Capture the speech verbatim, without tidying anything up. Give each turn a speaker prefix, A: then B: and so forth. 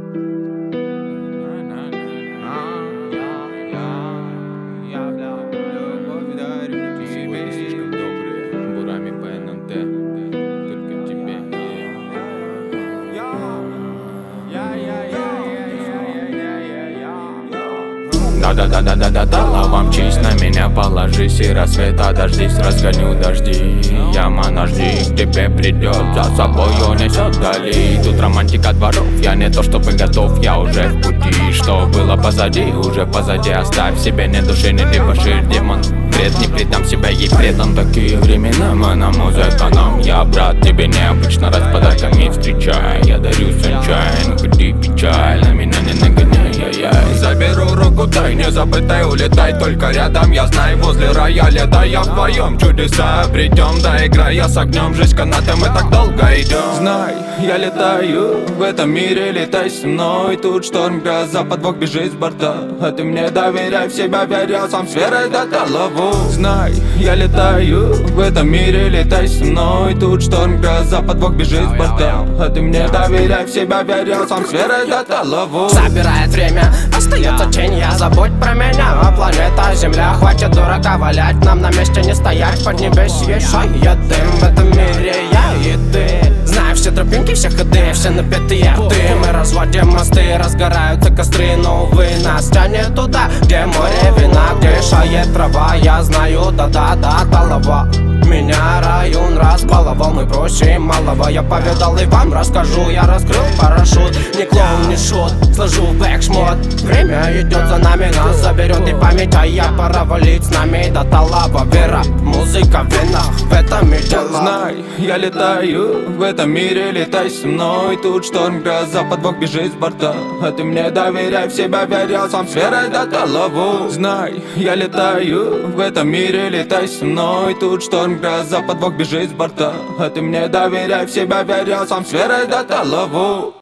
A: Да-да-да-да-да-да, дала вам честь, на меня положись, и рассвета дождись, разгоню дожди. Яма, жди, к тебе придет, за собой унесет вдали. Тут романтика дворов, я не то чтобы готов, я уже в пути. Что было позади, уже позади, оставь себе ни души, ни дебошир, демон. Бред, не предам себя, ей предан. Такие времена, мы на музыка нам. Я, брат, тебе необычно, раз подарками встречай. Я дарю sunshine, ну ходи печаль, на меня не нагоняй, яй-яй. Заберу руку, дай, не запытай, улетай только рядом. Я знаю, возле рояля, да я вдвоем чудеса обретем. Да, играя с огнем, жизнь канатом, мы так долго идем. Знай, я летаю в этом мире, летай со мной. Тут шторм, гроза, подвох бежит с борта. А ты мне доверяй, в себя верь, я сам сферой до голову. Знай, я летаю в этом мире, летай со мной. Тут шторм, гроза, подвох бежит с борта. А ты мне доверяй, в себя верь, я сам сферой до голову.
B: Забирает время, остается тень, я забудь про меня. А планета Земля, хватит дурака валять. Нам на месте не стоять, поднебесье шает дым. В этом мире я и ты. Знаю все тропинки, все ходы, все напитые рты. Мы разводим мосты, разгораются костры. Но, увы, нас тянет туда, где море вина, где шает трава. Я знаю, да-да-да, талова. Меня район разбаловал, мы просим малого. Я повидал и вам расскажу, я раскрыл парашют. Не клоун, не шут, сложу в бэк шмот. Время идет за нами, нас заберет и память. А я пора валить с нами до талаба. Вера, музыка в венах, в этом и дело.
A: Знай, я летаю в этом мире, летай со мной. Тут шторм, гроза, подвох бежит с борта. А ты мне доверяй, в себя верь, я сам сферой до голову. Знай, я летаю в этом мире, летай со мной. Тут шторм, гроза, подвох бежит с борта. А ты мне доверяй, в себя верь, я сам сферой до голову.